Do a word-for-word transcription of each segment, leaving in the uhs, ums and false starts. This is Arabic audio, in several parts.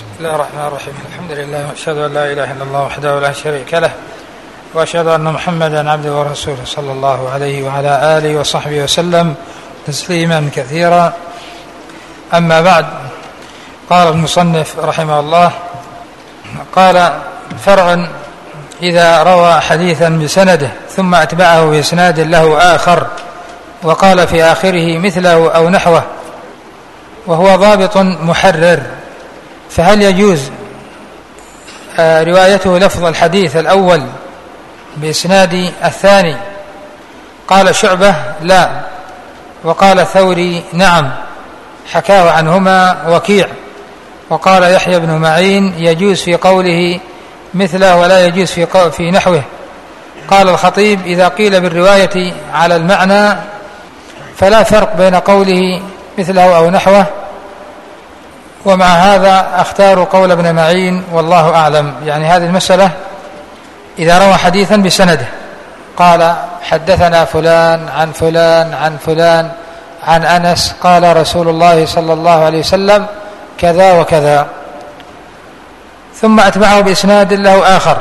بسم الله الرحمن الرحيم. الحمد لله وأشهد أن لا إله إلا الله وحده لا شريك له، وأشهد أن محمدا عبده ورسوله صلى الله عليه وعلى آله وصحبه وسلم تسليما كثيرا. أما بعد، قال المصنف رحمه الله: قال: فرع إذا روى حديثا بسنده ثم أتبعه بإسناد له آخر وقال في آخره مثله أو نحوه وهو ضابط محرر، فهل يجوز روايته لفظ الحديث الأول بإسناد الثاني؟ قال شعبة: لا. وقال الثوري: نعم، حكاه عنهما وكيع. وقال يحيى بن معين: يجوز في قوله مثله ولا يجوز في, في نحوه. قال الخطيب: إذا قيل بالرواية على المعنى فلا فرق بين قوله مثله أو نحوه، ومع هذا اختار قول ابن معين والله أعلم. يعني هذه المسألة إذا روى حديثا بسنده قال: حدثنا فلان عن فلان عن فلان عن أنس قال رسول الله صلى الله عليه وسلم كذا وكذا، ثم أتبعه بإسناد له آخر.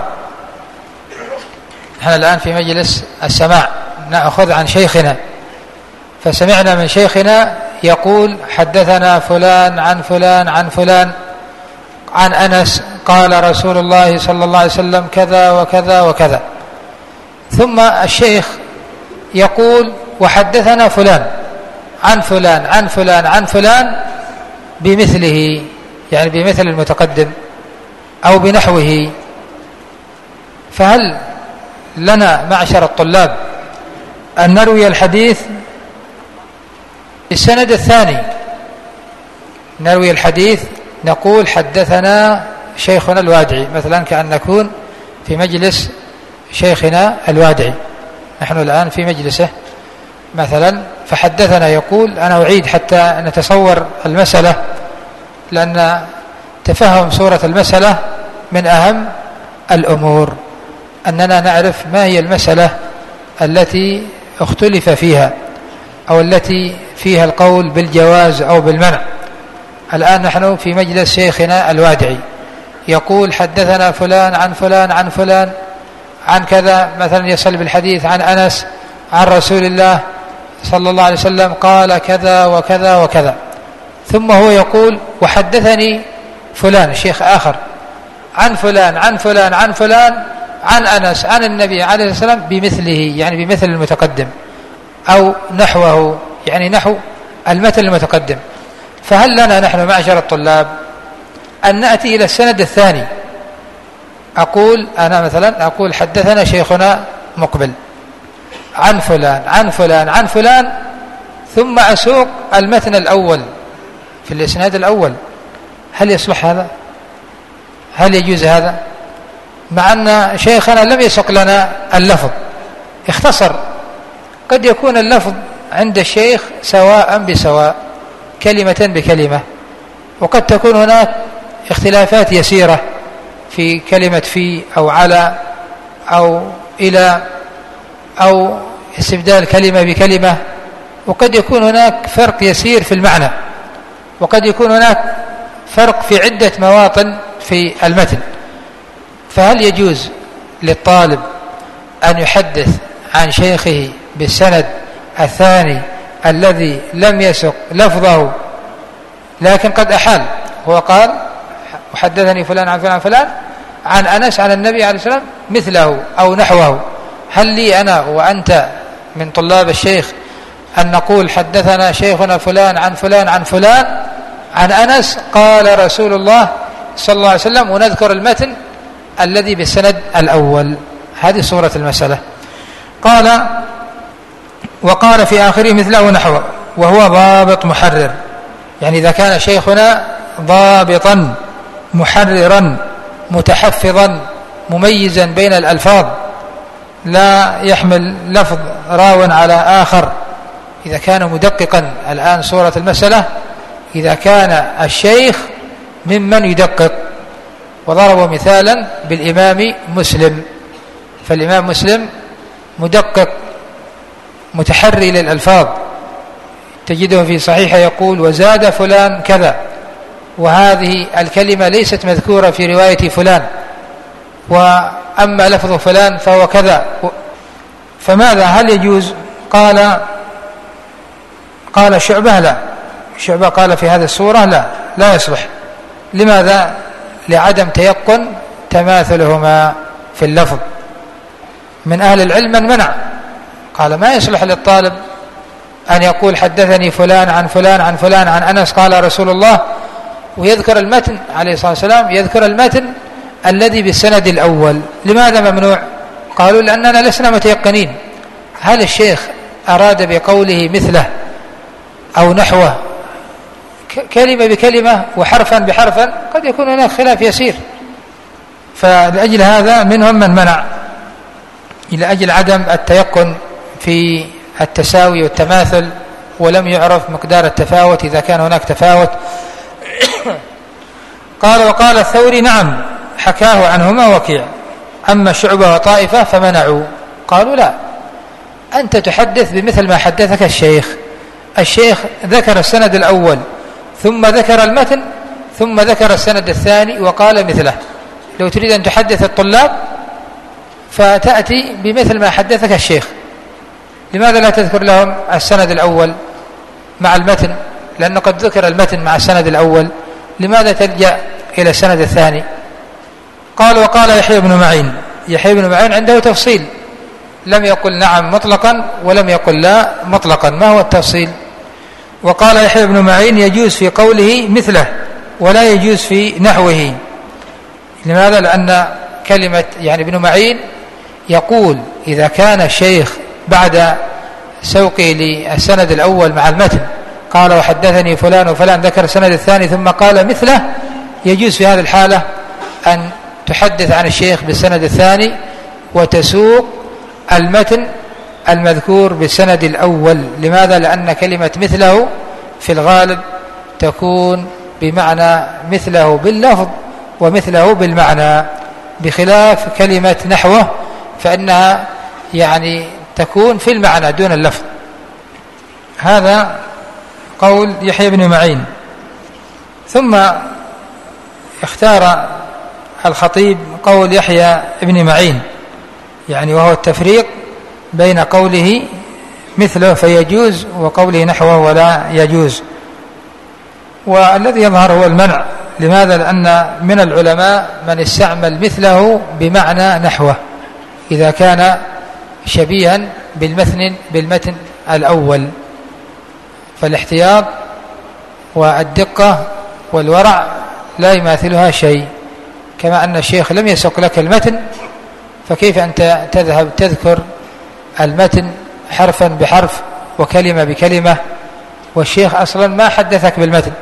نحن الآن في مجلس السماع نأخذ عن شيخنا، فسمعنا من شيخنا يقول: حدثنا فلان عن فلان عن فلان عن أنس قال رسول الله صلى الله عليه وسلم كذا وكذا وكذا، ثم الشيخ يقول: وحدثنا فلان عن فلان عن فلان عن فلان بمثله، يعني بمثل المتقدم أو بنحوه. فهل لنا معشر الطلاب أن نروي الحديث السند الثاني؟ نروي الحديث نقول: حدثنا شيخنا الوادعي، مثلا كأن نكون في مجلس شيخنا الوادعي، نحن الآن في مجلسه مثلا، فحدثنا يقول، أنا أعيد حتى نتصور المسألة، لأن تفهم صورة المسألة من أهم الأمور، أننا نعرف ما هي المسألة التي اختلف فيها أو التي فيها القول بالجواز أو بالمنع. الآن نحن في مجلس شيخنا الوادعي يقول: حدثنا فلان عن فلان عن فلان عن كذا، مثلا يصل بالحديث عن أنس عن رسول الله صلى الله عليه وسلم قال كذا وكذا وكذا، ثم هو يقول: وحدثني فلان الشيخ آخر عن فلان عن فلان عن فلان عن أنس عن النبي عليه الصلاة والسلام بمثله، يعني بمثل المتقدم، أو نحوه، يعني نحو المثل المتقدم. فهل لنا نحن معشر الطلاب أن نأتي إلى السند الثاني؟ أقول أنا مثلا أقول: حدثنا شيخنا مقبل عن فلان عن فلان عن فلان، ثم أسوق المتن الأول في الإسناد الأول. هل يصلح هذا؟ هل يجوز هذا؟ مع أن شيخنا لم يسق لنا اللفظ، اختصر. قد يكون اللفظ عند الشيخ سواء بسواء، كلمة بكلمة، وقد تكون هناك اختلافات يسيرة في كلمة في أو على أو إلى أو استبدال كلمة بكلمة، وقد يكون هناك فرق يسير في المعنى، وقد يكون هناك فرق في عدة مواطن في المتن. فهل يجوز للطالب أن يحدث عن شيخه بالسند الثاني الذي لم يسق لفظه لكن قد أحال؟ هو قال: وحدثني فلان عن فلان عن فلان عن أنس عن النبي عليه الصلاة والسلام مثله أو نحوه. هل لي أنا وأنت من طلاب الشيخ أن نقول: حدثنا شيخنا فلان عن فلان عن فلان عن أنس قال رسول الله صلى الله عليه وسلم، ونذكر المتن الذي بالسند الأول؟ هذه صورة المسألة. قال: وقال في آخره مثله نحوه وهو ضابط محرر، يعني إذا كان شيخنا ضابطا محررا متحفظا مميزا بين الألفاظ، لا يحمل لفظ راو على آخر، إذا كان مدققا. الآن صورة المسألة إذا كان الشيخ ممن يدقق، وضربوا مثالا بالإمام مسلم، فالإمام مسلم مدقق متحري للألفاظ، تجده في صحيحه يقول: وزاد فلان كذا، وهذه الكلمة ليست مذكورة في رواية فلان، وأما لفظ فلان فهو كذا، فماذا هل يجوز؟ قال قال شعبة لا، شعبة قال في هذه الصورة لا لا يصلح. لماذا؟ لعدم تيقن تماثلهما في اللفظ. من أهل العلم من منع، قال ما يصلح للطالب أن يقول حدثني فلان عن فلان عن فلان عن أنس قال رسول الله، ويذكر المتن عليه الصلاة والسلام، يذكر المتن الذي بالسند الأول. لماذا ممنوع؟ قالوا لأننا لسنا متيقنين هل الشيخ أراد بقوله مثله أو نحوه كلمة بكلمة وحرفا بحرفا، قد يكون هناك خلاف يسير. فلأجل هذا منهم من منع إلى أجل عدم التيقن في التساوي والتماثل، ولم يعرف مقدار التفاوت إذا كان هناك تفاوت. قال وقال الثوري نعم حكاه عنهما وكيع، أما شعبة وطائفة فمنعوا، قالوا لا، أنت تحدث بمثل ما حدثك الشيخ. الشيخ ذكر السند الأول ثم ذكر المتن ثم ذكر السند الثاني وقال مثله. لو تريد أن تحدث الطلاب فتأتي بمثل ما حدثك الشيخ، لماذا لا تذكر لهم السند الأول مع المتن؟ لأنه قد ذكر المتن مع السند الأول، لماذا تلجأ إلى السند الثاني؟ قال وقال يحيى بن معين، يحيى بن معين عنده تفصيل، لم يقل نعم مطلقا ولم يقل لا مطلقا. ما هو التفصيل؟ وقال يحيى بن معين يجوز في قوله مثله ولا يجوز في نحوه. لماذا؟ لأن كلمة يعني ابن معين يقول إذا كان الشيخ بعد سوقه للسند الأول مع المتن قال وحدثني فلان وفلان ذكر السند الثاني ثم قال مثله، يجوز في هذه الحالة أن تحدث عن الشيخ بالسند الثاني وتسوق المتن المذكور بالسند الأول. لماذا؟ لأن كلمة مثله في الغالب تكون بمعنى مثله باللفظ ومثله بالمعنى، بخلاف كلمة نحوه فإنها يعني تكون في المعنى دون اللفظ. هذا قول يحيى بن معين. ثم اختار الخطيب قول يحيى بن معين، يعني وهو التفريق بين قوله مثله فيجوز وقوله نحوه ولا يجوز. والذي يظهر هو المنع. لماذا؟ لأن من العلماء من استعمل مثله بمعنى نحوه إذا كان شبيها بالمتن بالمتن الأول، فالاحتياط والدقة والورع لا يماثلها شيء. كما أن الشيخ لم يسق لك المتن، فكيف أنت تذهب تذكر المتن حرفا بحرف وكلمة بكلمة والشيخ أصلا ما حدثك بالمتن؟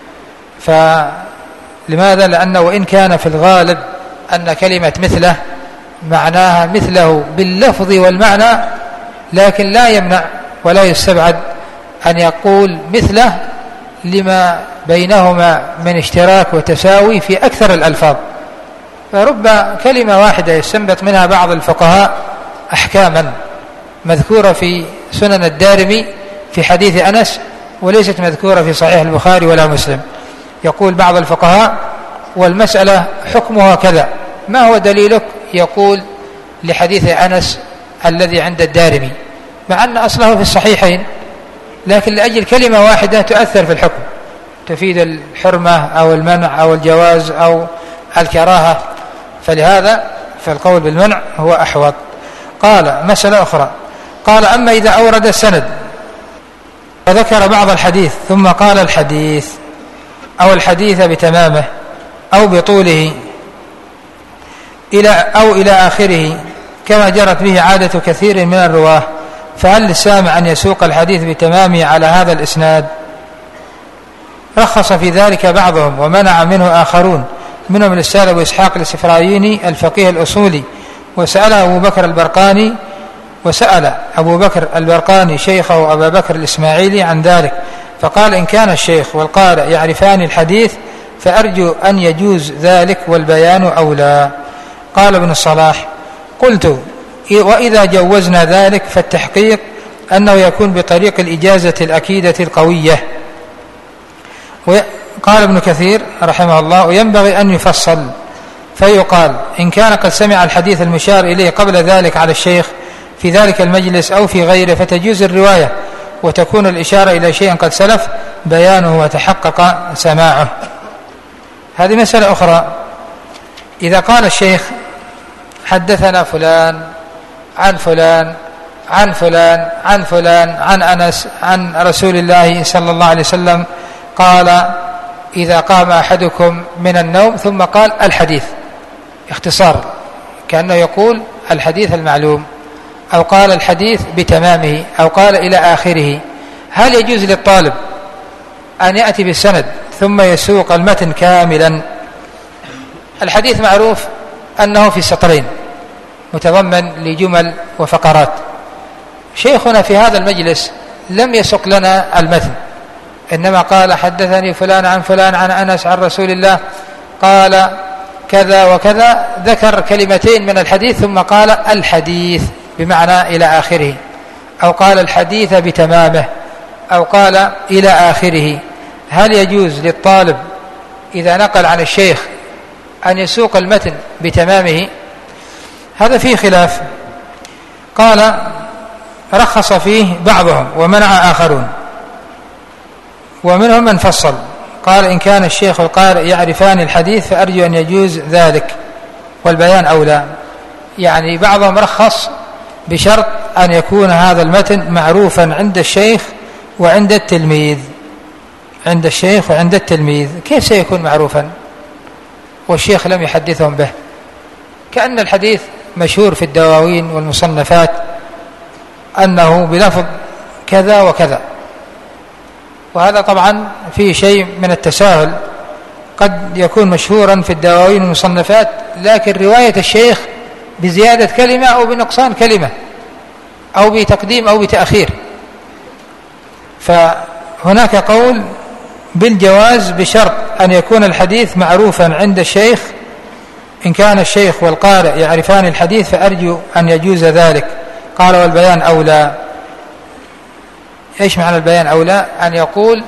فلماذا؟ لأنه وإن كان في الغالب أن كلمة مثله معناها مثله باللفظ والمعنى، لكن لا يمنع ولا يستبعد أن يقول مثله لما بينهما من اشتراك وتساوي في أكثر الألفاظ. فرب كلمة واحدة يستنبط منها بعض الفقهاء أحكاما مذكورة في سنن الدارمي في حديث أنس وليست مذكورة في صحيح البخاري ولا مسلم. يقول بعض الفقهاء والمسألة حكمها كذا، ما هو دليلك؟ يقول لحديث أنس الذي عند الدارمي، مع أن أصله في الصحيحين، لكن لأجل كلمة واحدة تؤثر في الحكم، تفيد الحرمة أو المنع أو الجواز أو الكراهة، فلهذا فالقول بالمنع هو أحوط. قال مسألة أخرى، قال أما إذا أورد السند وذكر بعض الحديث ثم قال الحديث أو الحديث بتمامه أو بطوله إلى أو إلى آخره كما جرت به عادة كثير من الرواه، فهل للسامع أن يسوق الحديث بتمامه على هذا الإسناد؟ رخص في ذلك بعضهم ومنع منه آخرون، منهم الأستاذ أبو إسحاق السفرايني الفقيه الأصولي، وسأل أبو بكر البرقاني وسأل أبو بكر البرقاني شيخه أبا بكر الإسماعيلي عن ذلك، فقال إن كان الشيخ والقارئ يعرفان الحديث فأرجو أن يجوز ذلك والبيان أولى. قال ابن الصلاح قلت وإذا جوزنا ذلك فالتحقيق أنه يكون بطريق الإجازة الأكيدة القوية. قال ابن كثير رحمه الله: وينبغي أن يفصل فيقال إن كان قد سمع الحديث المشار إليه قبل ذلك على الشيخ في ذلك المجلس أو في غيره فتجوز الرواية وتكون الإشارة إلى شيء قد سلف بيانه وتحقق سماعه. هذه مسألة أخرى. إذا قال الشيخ: حدثنا فلان عن فلان عن فلان عن فلان عن أنس عن رسول الله صلى الله عليه وسلم قال: إذا قام أحدكم من النوم، ثم قال الحديث، اختصار، كأنه يقول الحديث المعلوم، أو قال الحديث بتمامه، أو قال إلى آخره. هل يجوز للطالب أن يأتي بالسند ثم يسوق المتن كاملا؟ الحديث معروف أنه في سطرين متضمن لجمل وفقرات. شيخنا في هذا المجلس لم يسق لنا المتن، إنما قال: حدثني فلان عن فلان عن أنس عن رسول الله قال كذا وكذا، ذكر كلمتين من الحديث ثم قال الحديث بمعنى إلى آخره، أو قال الحديث بتمامه، أو قال إلى آخره. هل يجوز للطالب إذا نقل عن الشيخ أن يسوق المتن بتمامه؟ هذا فيه خلاف. قال: رخص فيه بعضهم ومنع آخرون، ومنهم من فصل قال: إن كان الشيخ والقارئ يعرفان الحديث فأرجو أن يجوز ذلك والبيان أولى. يعني بعضهم رخص بشرط أن يكون هذا المتن معروفا عند الشيخ وعند التلميذ. عند الشيخ وعند التلميذ كيف سيكون معروفا والشيخ لم يحدثهم به؟ كأن الحديث مشهور في الدواوين والمصنفات أنه بلفظ كذا وكذا، وهذا طبعا فيه شيء من التساهل. قد يكون مشهورا في الدواوين والمصنفات، لكن رواية الشيخ بزيادة كلمة أو بنقصان كلمة أو بتقديم أو بتأخير. فهناك قول بالجواز بشرط أن يكون الحديث معروفا عند الشيخ. إن كان الشيخ والقارئ يعرفان الحديث فأرجو أن يجوز ذلك. قال: والبيان أولى. إيش معنى البيان أولى؟ أن يقول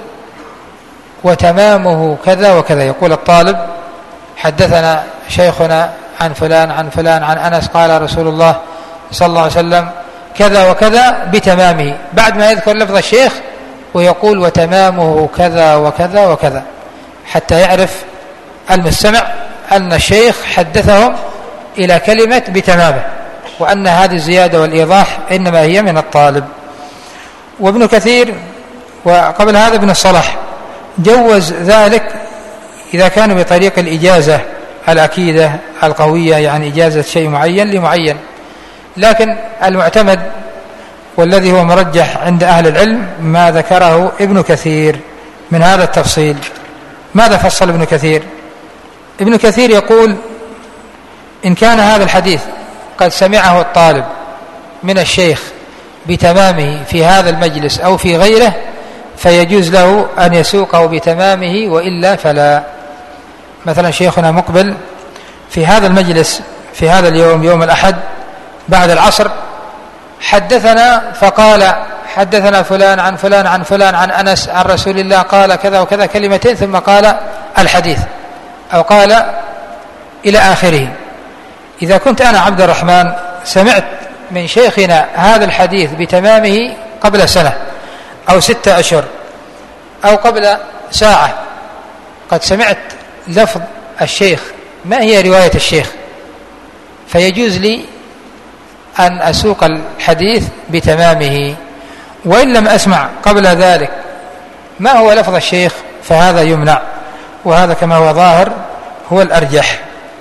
وتمامه كذا وكذا. يقول الطالب: حدثنا شيخنا عن فلان عن فلان عن أنس قال رسول الله صلى الله عليه وسلم كذا وكذا بتمامه، بعد ما يذكر لفظ الشيخ ويقول وتمامه كذا وكذا وكذا، حتى يعرف المستمع أن الشيخ حدثهم إلى كلمة بتمامه، وأن هذه الزيادة والإيضاح إنما هي من الطالب. وابن كثير وقبل هذا ابن الصلاح جوز ذلك إذا كان بطريق الإجازة الأكيدة القوية، يعني إجازة شيء معين لمعين. لكن المعتمد والذي هو مرجح عند أهل العلم ما ذكره ابن كثير من هذا التفصيل. ماذا فصل ابن كثير؟ ابن كثير يقول: إن كان هذا الحديث قد سمعه الطالب من الشيخ بتمامه في هذا المجلس أو في غيره فيجوز له أن يسوقه بتمامه، وإلا فلا. مثلا شيخنا مقبل في هذا المجلس في هذا اليوم يوم الأحد بعد العصر حدثنا فقال: حدثنا فلان عن فلان عن فلان عن أنس عن رسول الله قال كذا وكذا كلمتين، ثم قال الحديث أو قال إلى آخره. إذا كنت أنا عبد الرحمن سمعت من شيخنا هذا الحديث بتمامه قبل سنة أو ستة أشهر أو قبل ساعة، قد سمعت لفظ الشيخ ما هي رواية الشيخ، فيجوز لي أن أسوق الحديث بتمامه. وإن لم أسمع قبل ذلك ما هو لفظ الشيخ فهذا يمنع، وهذا كما هو ظاهر هو الأرجح،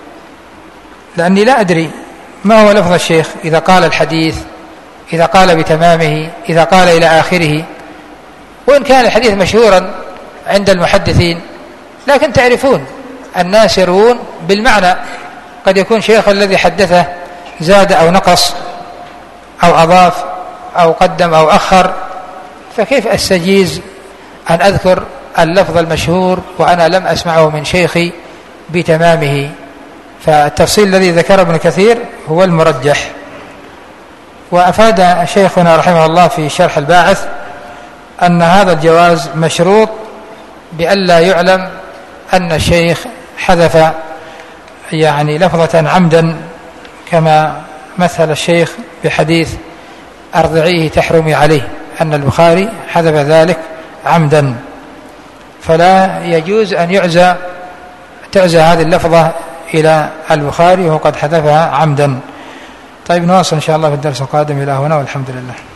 لأني لا أدري ما هو لفظ الشيخ إذا قال الحديث، إذا قال بتمامه، إذا قال إلى آخره. وإن كان الحديث مشهورا عند المحدثين، لكن تعرفون الناس يروون بالمعنى، قد يكون شيخ الذي حدثه زاد أو نقص أو أضاف أو قدم أو أخر، فكيف أستجيز أن أذكر اللفظ المشهور وأنا لم أسمعه من شيخي بتمامه؟ فالتفصيل الذي ذكره ابن كثير هو المرجح. وأفاد شيخنا رحمه الله في شرح الباعث أن هذا الجواز مشروط بأن لا يعلم أن الشيخ حذف يعني لفظة عمدا كما مثل الشيخ بحديث أرضعيه تحرمي عليه، أن البخاري حذف ذلك عمدا، فلا يجوز أن يعزى تعزى هذه اللفظة إلى البخاري وهو قد حذفها عمدا. طيب نواصل إن شاء الله في الدرس القادم. إلى هنا والحمد لله.